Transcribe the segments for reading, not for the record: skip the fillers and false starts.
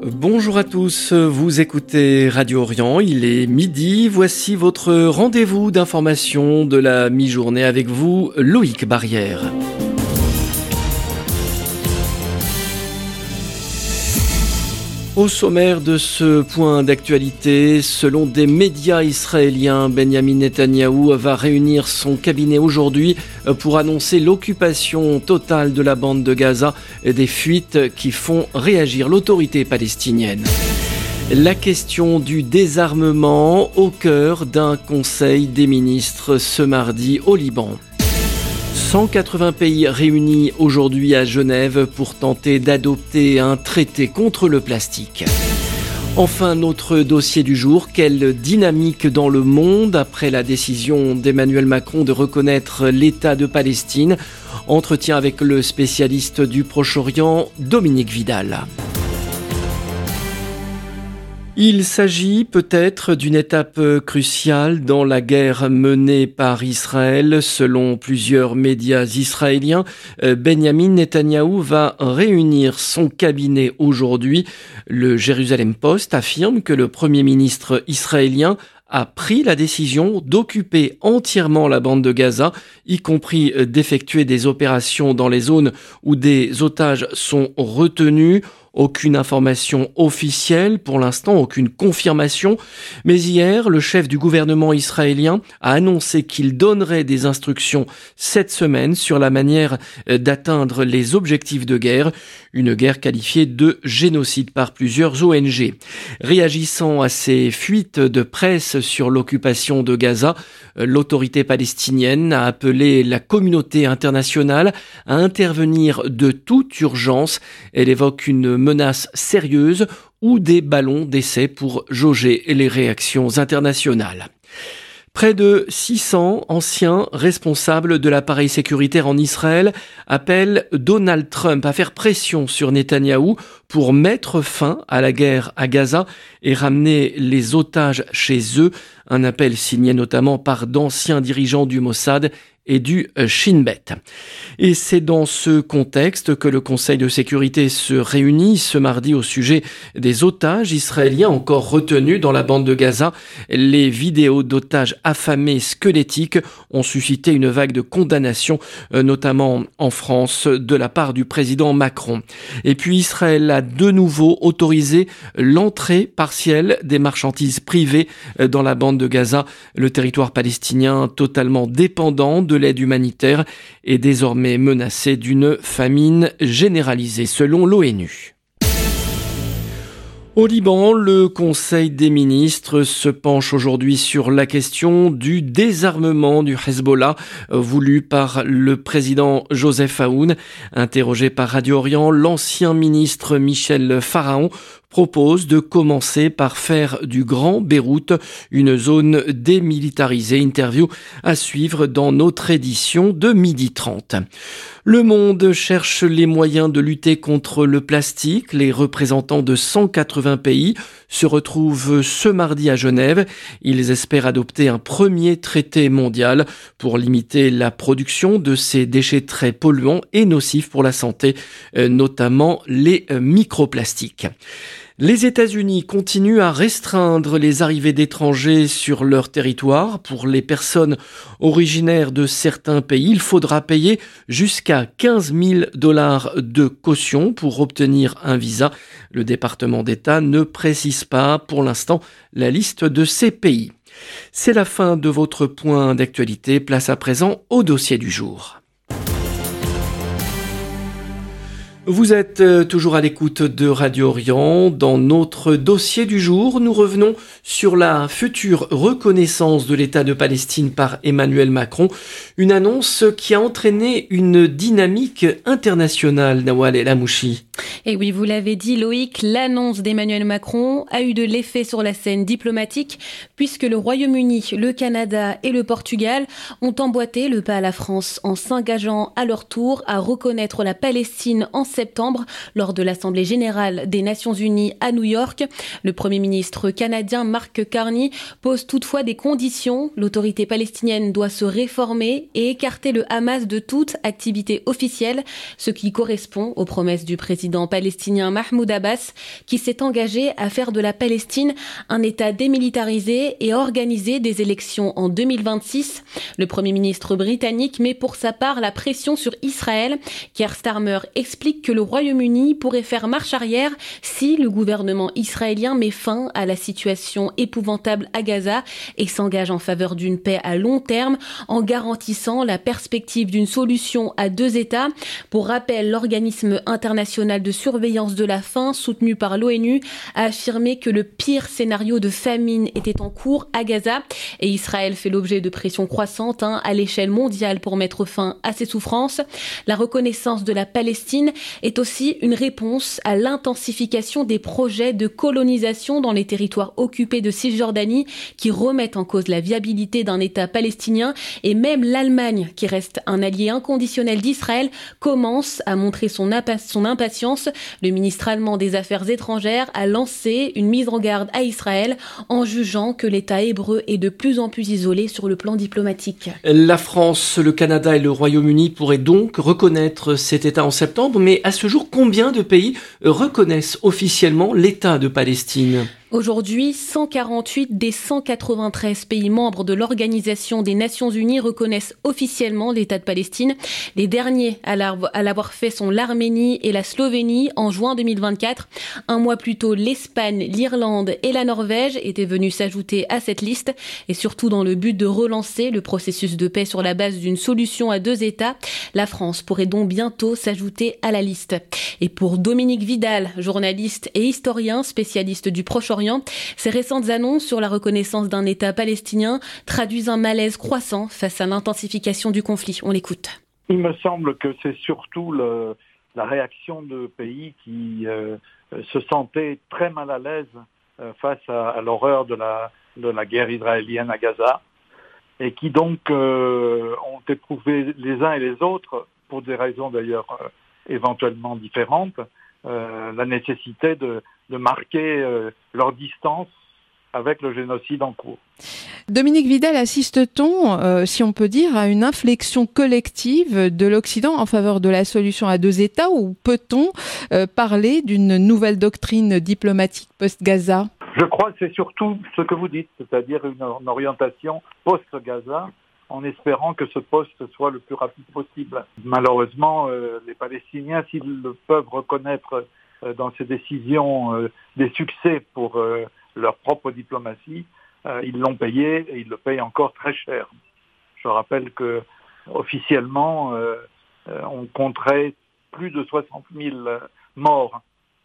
Bonjour à tous, vous écoutez Radio Orient, il est midi, voici votre rendez-vous d'information de la mi-journée avec vous, Loïc Barrière. Au sommaire de ce point d'actualité, selon des médias israéliens, Benjamin Netanyahou va réunir son cabinet aujourd'hui pour annoncer l'occupation totale de la bande de Gaza et des fuites qui font réagir l'autorité palestinienne. La question du désarmement au cœur d'un conseil des ministres ce mardi au Liban. 180 pays réunis aujourd'hui à Genève pour tenter d'adopter un traité contre le plastique. Enfin, notre dossier du jour, quelle dynamique dans le monde après la décision d'Emmanuel Macron de reconnaître l'État de Palestine. Entretien avec le spécialiste du Proche-Orient, Dominique Vidal. Il s'agit peut-être d'une étape cruciale dans la guerre menée par Israël. Selon plusieurs médias israéliens, Benjamin Netanyahou va réunir son cabinet aujourd'hui. Le Jérusalem Post affirme que le Premier ministre israélien a pris la décision d'occuper entièrement la bande de Gaza, y compris d'effectuer des opérations dans les zones où des otages sont retenus. Aucune information officielle, pour l'instant, aucune confirmation. Mais hier, le chef du gouvernement israélien a annoncé qu'il donnerait des instructions cette semaine sur la manière d'atteindre les objectifs de guerre. Une guerre qualifiée de génocide par plusieurs ONG. Réagissant à ces fuites de presse sur l'occupation de Gaza, l'autorité palestinienne a appelé la communauté internationale à intervenir de toute urgence. Elle évoque une menace sérieuse ou des ballons d'essai pour jauger les réactions internationales. Près de 600 anciens responsables de l'appareil sécuritaire en Israël appellent Donald Trump à faire pression sur Netanyahou pour mettre fin à la guerre à Gaza et ramener les otages chez eux. Un appel signé notamment par d'anciens dirigeants du Mossad et du Shin Bet. Et c'est dans ce contexte que le Conseil de sécurité se réunit ce mardi au sujet des otages israéliens encore retenus dans la bande de Gaza. Les vidéos d'otages affamés squelettiques ont suscité une vague de condamnation, notamment en France, de la part du président Macron. Et puis Israël a de nouveau autorisé l'entrée partielle des marchandises privées dans la bande de Gaza. Le territoire palestinien, totalement dépendant de l'aide humanitaire, est désormais menacé d'une famine généralisée selon l'ONU. Au Liban, le Conseil des ministres se penche aujourd'hui sur la question du désarmement du Hezbollah voulu par le président Joseph Aoun. Interrogé par Radio Orient, l'ancien ministre Michel Pharaon propose de commencer par faire du Grand Beyrouth une zone démilitarisée. Interview à suivre dans notre édition de 12h30. Le Monde cherche les moyens de lutter contre le plastique. Les représentants de 180 pays se retrouvent ce mardi à Genève. Ils espèrent adopter un premier traité mondial pour limiter la production de ces déchets très polluants et nocifs pour la santé, notamment les microplastiques. Les États-Unis continuent à restreindre les arrivées d'étrangers sur leur territoire. Pour les personnes originaires de certains pays, il faudra payer jusqu'à $15 000 de caution pour obtenir un visa. Le département d'État ne précise pas pour l'instant la liste de ces pays. C'est la fin de votre point d'actualité. Place à présent au dossier du jour. Vous êtes toujours à l'écoute de Radio Orient. Dans notre dossier du jour, nous revenons sur la future reconnaissance de l'État de Palestine par Emmanuel Macron. Une annonce qui a entraîné une dynamique internationale, Nawal El Amouchi. Et oui, vous l'avez dit Loïc, l'annonce d'Emmanuel Macron a eu de l'effet sur la scène diplomatique puisque le Royaume-Uni, le Canada et le Portugal ont emboîté le pas à la France en s'engageant à leur tour à reconnaître la Palestine en septembre lors de l'Assemblée générale des Nations Unies à New York. Le Premier ministre canadien Mark Carney pose toutefois des conditions. L'autorité palestinienne doit se réformer et écarter le Hamas de toute activité officielle, ce qui correspond aux promesses du président président palestinien Mahmoud Abbas, qui s'est engagé à faire de la Palestine un État démilitarisé et à organiser des élections en 2026. Le Premier ministre britannique met pour sa part la pression sur Israël. Keir Starmer explique que le Royaume-Uni pourrait faire marche arrière si le gouvernement israélien met fin à la situation épouvantable à Gaza et s'engage en faveur d'une paix à long terme en garantissant la perspective d'une solution à deux États. Pour rappel, l'organisme international de surveillance de la faim, soutenu par l'ONU, a affirmé que le pire scénario de famine était en cours à Gaza et Israël fait l'objet de pressions croissantes à l'échelle mondiale pour mettre fin à ses souffrances. La reconnaissance de la Palestine est aussi une réponse à l'intensification des projets de colonisation dans les territoires occupés de Cisjordanie qui remettent en cause la viabilité d'un État palestinien, et même l'Allemagne, qui reste un allié inconditionnel d'Israël, commence à montrer son impatience. Le ministre allemand des Affaires étrangères a lancé une mise en garde à Israël en jugeant que l'État hébreu est de plus en plus isolé sur le plan diplomatique. La France, le Canada et le Royaume-Uni pourraient donc reconnaître cet État en septembre, mais à ce jour, combien de pays reconnaissent officiellement l'État de Palestine ? Aujourd'hui, 148 des 193 pays membres de l'Organisation des Nations Unies reconnaissent officiellement l'État de Palestine. Les derniers à l'avoir fait sont l'Arménie et la Slovénie en juin 2024. Un mois plus tôt, l'Espagne, l'Irlande et la Norvège étaient venus s'ajouter à cette liste, et surtout dans le but de relancer le processus de paix sur la base d'une solution à deux États. La France pourrait donc bientôt s'ajouter à la liste. Et pour Dominique Vidal, journaliste et historien spécialiste du Proche-Orient, ces récentes annonces sur la reconnaissance d'un État palestinien traduisent un malaise croissant face à l'intensification du conflit. On l'écoute. Il me semble que c'est surtout la réaction de pays qui se sentaient très mal à l'aise face à l'horreur de la guerre israélienne à Gaza, et qui donc ont éprouvé les uns et les autres, pour des raisons d'ailleurs éventuellement différentes, la nécessité de marquer leur distance avec le génocide en cours. Dominique Vidal, assiste-t-on, si on peut dire, à une inflexion collective de l'Occident en faveur de la solution à deux États, ou peut-on parler d'une nouvelle doctrine diplomatique post-Gaza ? Je crois que c'est surtout ce que vous dites, c'est-à-dire une orientation post-Gaza, en espérant que ce poste soit le plus rapide possible. Malheureusement, les Palestiniens, s'ils peuvent reconnaître dans ces décisions des succès pour leur propre diplomatie, ils l'ont payé et ils le payent encore très cher. Je rappelle que officiellement, on compterait plus de 60 000 morts,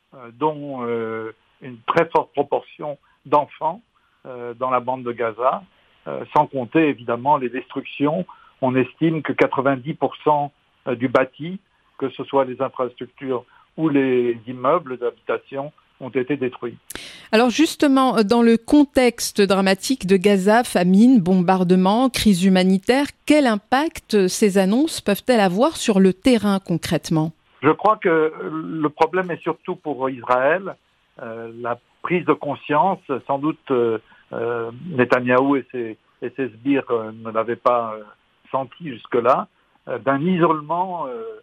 dont une très forte proportion d'enfants dans la bande de Gaza, sans compter évidemment les destructions. On estime que 90% du bâti, que ce soit les infrastructures ou les immeubles d'habitation, ont été détruits. Alors justement, dans le contexte dramatique de Gaza, famine, bombardement, crise humanitaire, quel impact ces annonces peuvent-elles avoir sur le terrain concrètement ? Je crois que le problème est surtout pour Israël, la prise de conscience, sans doute Netanyahou et ses sbires ne l'avaient pas senti jusque-là, d'un isolement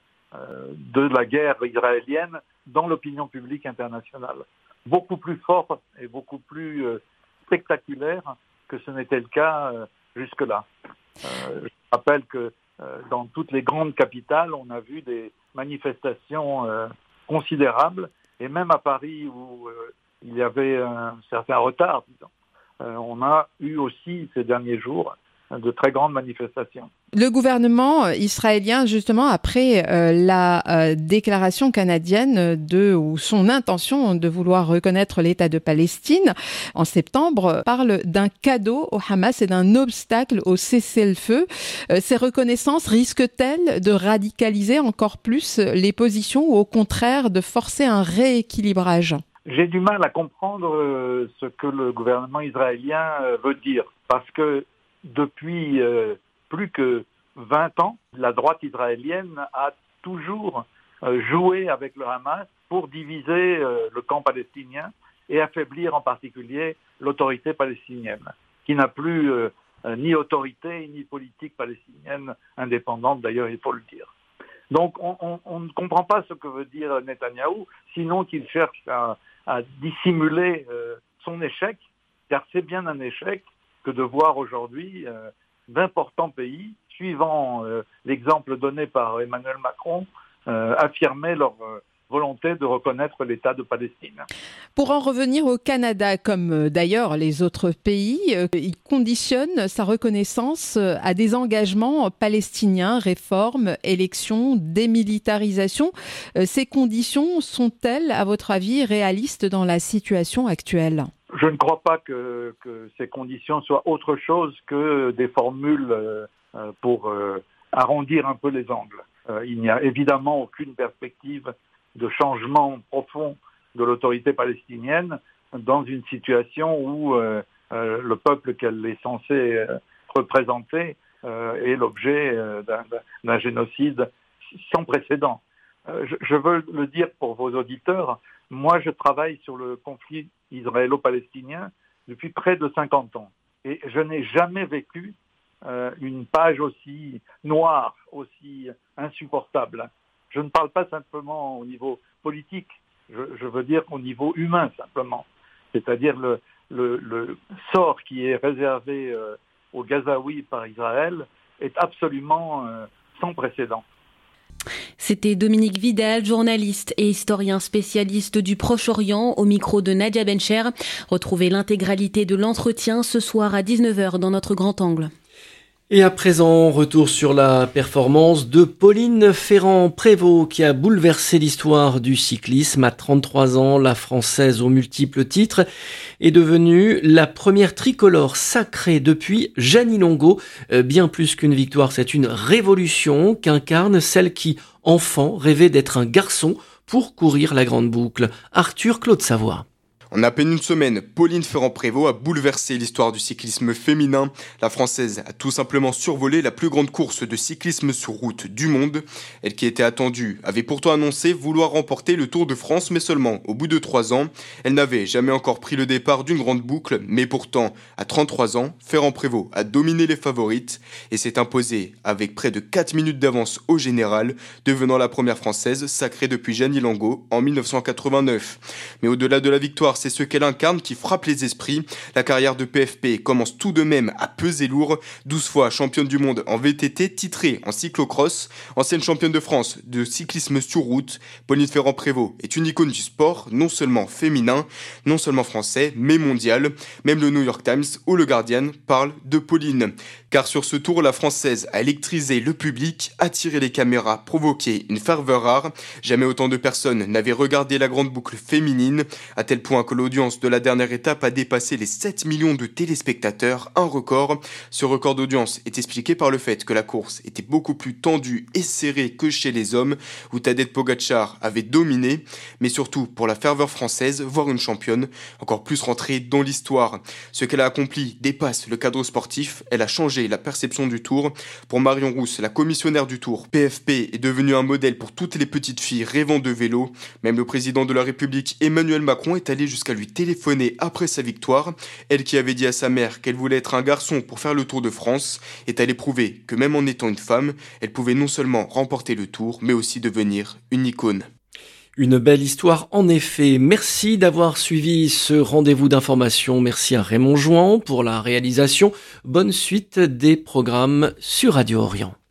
de la guerre israélienne dans l'opinion publique internationale. Beaucoup plus fort et beaucoup plus spectaculaire que ce n'était le cas jusque-là. Je rappelle que dans toutes les grandes capitales, on a vu des manifestations considérables, et même à Paris où il y avait un certain retard, disons, on a eu aussi ces derniers jours de très grandes manifestations. Le gouvernement israélien, justement, après la déclaration canadienne ou son intention de vouloir reconnaître l'État de Palestine en septembre, parle d'un cadeau au Hamas et d'un obstacle au cessez-le-feu. Ces reconnaissances risquent-elles de radicaliser encore plus les positions, ou au contraire de forcer un rééquilibrage ? J'ai du mal à comprendre ce que le gouvernement israélien veut dire, parce que depuis plus que 20 ans, la droite israélienne a toujours joué avec le Hamas pour diviser le camp palestinien et affaiblir en particulier l'autorité palestinienne, qui n'a plus ni autorité ni politique palestinienne indépendante, d'ailleurs il faut le dire. Donc on ne comprend pas ce que veut dire Netanyahou, sinon qu'il cherche à dissimuler son échec, car c'est bien un échec que de voir aujourd'hui d'importants pays, suivant l'exemple donné par Emmanuel Macron, affirmer leur volonté de reconnaître l'État de Palestine. Pour en revenir au Canada, comme d'ailleurs les autres pays, il conditionne sa reconnaissance à des engagements palestiniens, réformes, élections, démilitarisation. Ces conditions sont-elles, à votre avis, réalistes dans la situation actuelle ? Je ne crois pas que ces conditions soient autre chose que des formules pour arrondir un peu les angles. Il n'y a évidemment aucune perspective de changement profond de l'autorité palestinienne dans une situation où le peuple qu'elle est censée représenter est l'objet d'un génocide sans précédent. Je veux le dire pour vos auditeurs, moi je travaille sur le conflit israélo-palestinien depuis près de 50 ans et je n'ai jamais vécu une page aussi noire, aussi insupportable. Je ne parle pas simplement au niveau politique, je veux dire au niveau humain simplement. C'est-à-dire le sort qui est réservé aux Gazaouis par Israël est absolument sans précédent. C'était Dominique Vidal, journaliste et historien spécialiste du Proche-Orient, au micro de Nadia Bencher. Retrouvez l'intégralité de l'entretien ce soir à 19h dans notre Grand Angle. Et à présent, retour sur la performance de Pauline Ferrand-Prévot qui a bouleversé l'histoire du cyclisme. À 33 ans, la Française aux multiples titres est devenue la première tricolore sacrée depuis Jeannie Longo. Bien plus qu'une victoire, c'est une révolution qu'incarne celle qui, enfant, rêvait d'être un garçon pour courir la grande boucle. Arthur Claude Savoie. En à peine une semaine, Pauline Ferrand-Prévot a bouleversé l'histoire du cyclisme féminin. La Française a tout simplement survolé la plus grande course de cyclisme sur route du monde. Elle qui était attendue avait pourtant annoncé vouloir remporter le Tour de France, mais seulement au bout de 3 ans. Elle n'avait jamais encore pris le départ d'une grande boucle, mais pourtant, à 33 ans, Ferrand-Prévot a dominé les favorites et s'est imposée avec près de 4 minutes d'avance au général, devenant la première Française sacrée depuis Jeannie Longo en 1989. Mais au-delà de la victoire, c'est ce qu'elle incarne qui frappe les esprits. La carrière de PFP commence tout de même à peser lourd. 12 fois championne du monde en VTT, titrée en cyclocross, ancienne championne de France de cyclisme sur route, Pauline Ferrand-Prévot est une icône du sport, non seulement féminin, non seulement français, mais mondial. Même le New York Times ou le Guardian parlent de Pauline. Car sur ce tour, la Française a électrisé le public, attiré les caméras, provoqué une ferveur rare. Jamais autant de personnes n'avaient regardé la grande boucle féminine, à tel point que l'audience de la dernière étape a dépassé les 7 millions de téléspectateurs, un record. Ce record d'audience est expliqué par le fait que la course était beaucoup plus tendue et serrée que chez les hommes, où Tadej Pogačar avait dominé, mais surtout pour la ferveur française, voire une championne, encore plus rentrée dans l'histoire. Ce qu'elle a accompli dépasse le cadre sportif, elle a changé la perception du Tour. Pour Marion Rousse, la commissionnaire du Tour, PFP est devenue un modèle pour toutes les petites filles rêvant de vélo. Même le président de la République, Emmanuel Macron, est allé jusqu'à lui téléphoner après sa victoire. Elle qui avait dit à sa mère qu'elle voulait être un garçon pour faire le Tour de France, est allée prouver que même en étant une femme, elle pouvait non seulement remporter le Tour, mais aussi devenir une icône. Une belle histoire en effet. Merci d'avoir suivi ce rendez-vous d'information. Merci à Raymond Jouan pour la réalisation. Bonne suite des programmes sur Radio Orient.